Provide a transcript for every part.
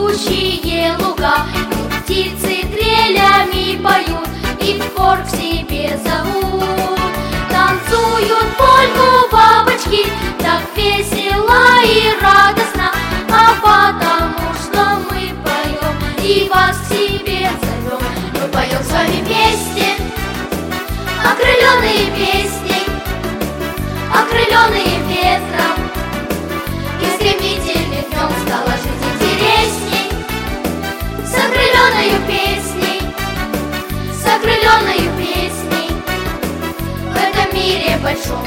цветущие луга, и птицы трелями поют, и в хор к себе зовут. Танцуют польку бабочки, так весело и радостно, а потому что мы поем и вас к себе зовем. Мы поем с вами вместе, окрыленные песней, окрыленные ветром, и стремительный днем стало жить интересней. С окрыленной песней, с окрыленной песней в этом мире большом.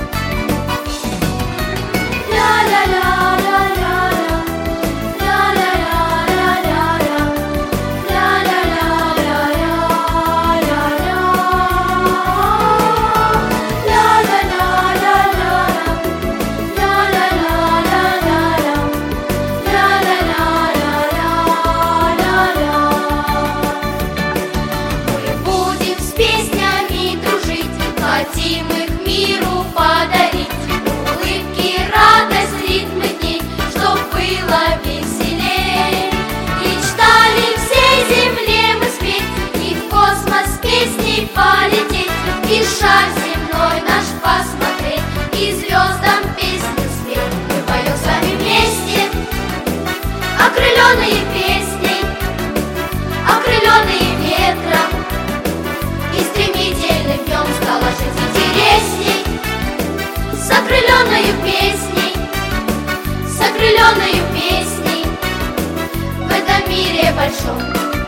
Хотим их миру подарить улыбки, радость, ритмы дней, чтоб было веселей. Мечтали всей земле мы спеть, и в космос песней полететь, и шар земной наш посмотреть, и звездам песню спеть. Мы поем с вами вместе, окрыленные песней, окрыленные ветром, и стремительным днем стало жить интересней. С окрыленной песней, с окрыленной песней в этом мире большом.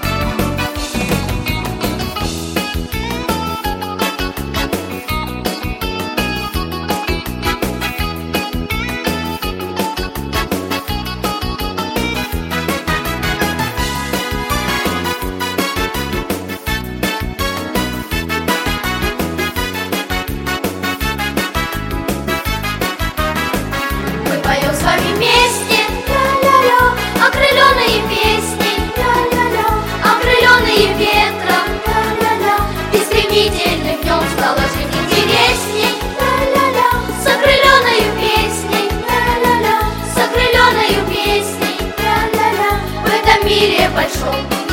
С вами вместе, ля-ля-ля, окрыленные песней, ля-ля-ля, окрыленные ветром, ля-ля-ля, и стремительным днем стало жить интересней, ля-ля-ля, с окрыленной песней, ля-ля-ля, с окрыленной песней, ля-ля-ля в этом мире большом.